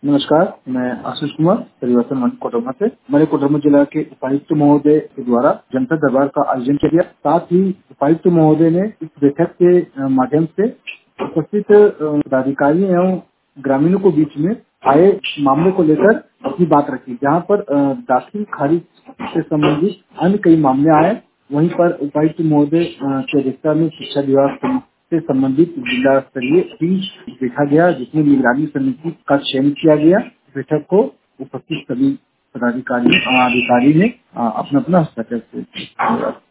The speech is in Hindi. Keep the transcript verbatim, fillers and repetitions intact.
नमस्कार, मैं आशीष कुमार परिवर्तन मंच कोडरमा से। हमारे कोडरमा जिला के उपायुक्त महोदय के द्वारा जनता दरबार का आयोजन किया गया। साथ ही उपायुक्त महोदय ने इस बैठक के माध्यम से उपस्थित पदाधिकारी एवं ग्रामीणों को बीच में आए मामले को लेकर अपनी बात रखी, जहाँ पर दाखिल खारिज से संबंधित अन्य कई मामले आए। वहीं पर उपायुक्त महोदय की अध्यक्षता में शिक्षा विभाग से संबंधित जिला स्तरीय टीम देखा गया, जिसमें निगरानी समिति का चयन किया गया। बैठक को उपस्थित सभी पदाधिकारी अधिकारी ने अपना अपना हस्ताक्षर किया।